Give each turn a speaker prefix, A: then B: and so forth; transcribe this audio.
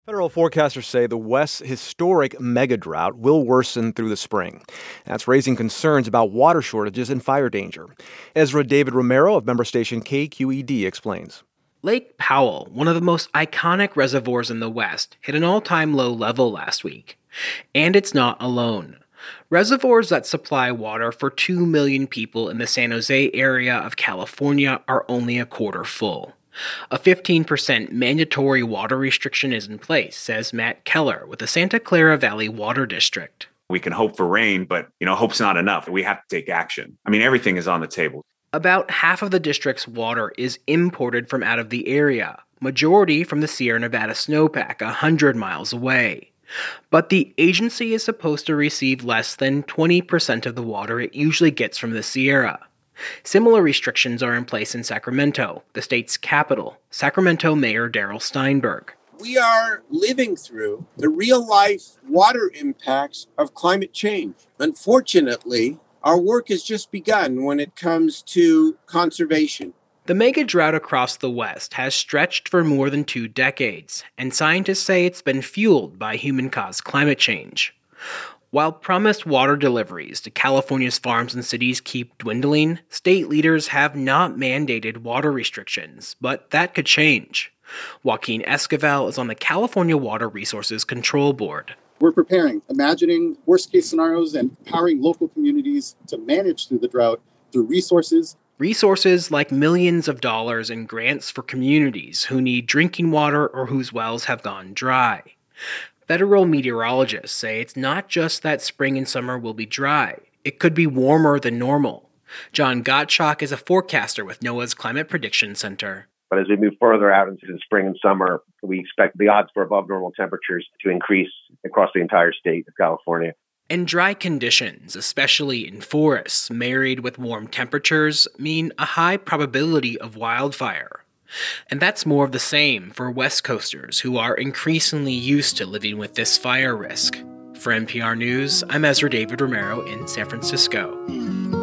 A: Federal forecasters say the West's historic mega drought will worsen through the spring. That's raising concerns about water shortages and fire danger. Ezra David Romero of member station KQED explains.
B: Lake Powell, one of the most iconic reservoirs in the West, hit an all-time low level last week. And it's not alone. Reservoirs that supply water for 2 million people in the San Jose area of California are only a quarter full. A 15% mandatory water restriction is in place, says Matt Keller with the Santa Clara Valley Water District.
C: We can hope for rain, but, hope's not enough. We have to take action. Everything is on the table.
B: About half of the district's water is imported from out of the area, majority from the Sierra Nevada snowpack 100 miles away. But the agency is supposed to receive less than 20% of the water it usually gets from the Sierra. Similar restrictions are in place in Sacramento, the state's capital. Sacramento Mayor Darrell Steinberg.
D: We are living through the real-life water impacts of climate change. Unfortunately, our work has just begun when it comes to conservation.
B: The mega drought across the West has stretched for more than 2 decades, and scientists say it's been fueled by human-caused climate change. While promised water deliveries to California's farms and cities keep dwindling, state leaders have not mandated water restrictions, but that could change. Joaquin Esquivel is on the California Water Resources Control Board.
E: We're preparing, imagining worst-case scenarios and empowering local communities to manage through the drought through resources.
B: Resources like millions of dollars in grants for communities who need drinking water or whose wells have gone dry. Federal meteorologists say it's not just that spring and summer will be dry. It could be warmer than normal. John Gottschalk is a forecaster with NOAA's Climate Prediction Center.
F: But as we move further out into the spring and summer, we expect the odds for above normal temperatures to increase across the entire state of California.
B: And dry conditions, especially in forests, married with warm temperatures, mean a high probability of wildfire. And that's more of the same for West Coasters who are increasingly used to living with this fire risk. For NPR News, I'm Ezra David Romero in San Francisco.